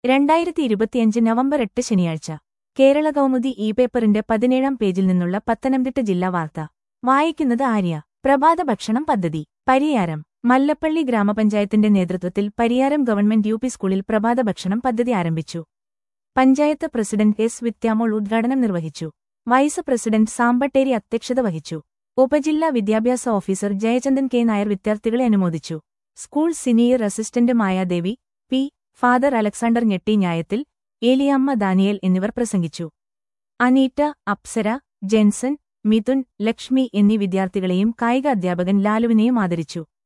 2025 November 8 ശനിയാഴ്ച കേരള കൗമുദി പേപ്പറിന്റെ 17-ാം പേജിൽ നിന്നുള്ള പത്തനംതിട്ട ജില്ലാ വാർത്ത വായിക്കുന്നത് ആര്യ. പ്രഭാത ഭക്ഷണം പദ്ധതി പരിയാരം. മല്ലപ്പള്ളി ഗ്രാമപഞ്ചായത്തിന്റെ നേതൃത്വത്തിൽ പരിയാരം ഗവൺമെന്റ് യു പി സ്കൂളിൽ പ്രഭാത ഭക്ഷണം പദ്ധതി ആരംഭിച്ചു. പഞ്ചായത്ത് പ്രസിഡന്റ് എസ് വിത്യാമോൾ ഉദ്ഘാടനം നിർവഹിച്ചു. വൈസ് പ്രസിഡന്റ് സാമ്പട്ടേരി അധ്യക്ഷത വഹിച്ചു. ഉപജില്ലാ വിദ്യാഭ്യാസ ഓഫീസർ ജയചന്ദ്രൻ കെ നായർ വിദ്യാർത്ഥികളെ അനുമോദിച്ചു. School senior assistant Mayadevi P, father Alexander ഞെട്ടി ന്യായത്തിൽ, ഏലിയാമ്മ ദാനിയേൽ എന്നിവർ പ്രസംഗിച്ചു. അനീറ്റ, അപ്സര, ജെൻസൺ, മിഥുൻ, ലക്ഷ്മി എന്നീ വിദ്യാർത്ഥികളെയും കായിക അധ്യാപകൻ ലാലുവിനെയും ആദരിച്ചു.